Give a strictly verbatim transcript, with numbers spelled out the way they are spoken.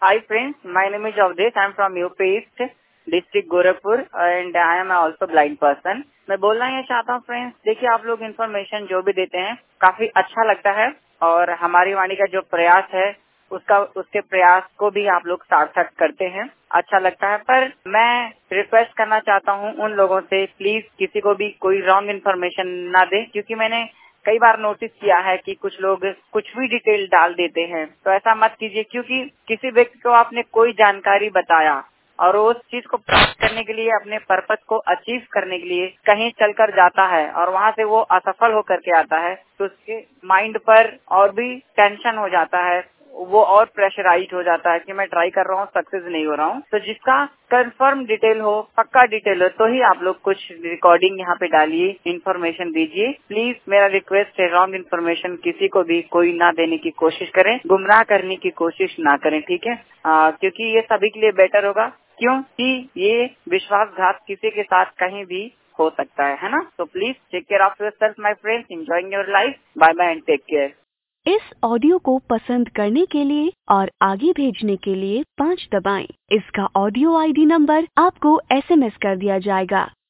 Hi friends, my name is Avdesh. I am from U P East district Gorakhpur and I am also blind person. मैं बोलना ये चाहता हूँ friends, देखिए आप लोग इन्फॉर्मेशन जो भी देते हैं काफी अच्छा लगता है और हमारी वाणी का जो प्रयास है उसका उसके प्रयास को भी आप लोग सार्थक करते हैं, अच्छा लगता है। पर मैं रिक्वेस्ट करना चाहता हूँ उन लोगों से, प्लीज किसी को भी कोई रॉन्ग इन्फॉर्मेशन ना दे, क्योंकि मैंने कई बार नोटिस किया है कि कुछ लोग कुछ भी डिटेल डाल देते हैं। तो ऐसा मत कीजिए, क्योंकि किसी व्यक्ति को आपने कोई जानकारी बताया और उस चीज को प्राप्त करने के लिए, अपने पर्पस को अचीव करने के लिए कहीं चलकर जाता है और वहां से वो असफल होकर के आता है, तो उसके माइंड पर और भी टेंशन हो जाता है, वो और प्रेशराइज हो जाता है कि मैं ट्राई कर रहा हूँ, सक्सेस नहीं हो रहा हूँ। तो जिसका कंफर्म डिटेल हो, पक्का डिटेल हो, तो ही आप लोग कुछ रिकॉर्डिंग यहाँ पे डालिए, इन्फॉर्मेशन दीजिए। प्लीज मेरा रिक्वेस्ट है, रॉन्ग इन्फॉर्मेशन किसी को भी कोई ना देने की कोशिश करें, गुमराह करने की कोशिश ना करें, ठीक है? आ, क्योंकि ये सभी के लिए बेटर होगा, क्योंकि ये विश्वासघात किसी के साथ कहीं भी हो सकता है, है ना? तो please take care of yourself my friends, enjoying your life, bye bye and take care. इस ऑडियो को पसंद करने के लिए और आगे भेजने के लिए पाँच दबाएं। इसका ऑडियो आईडी नंबर आपको एसएमएस कर दिया जाएगा।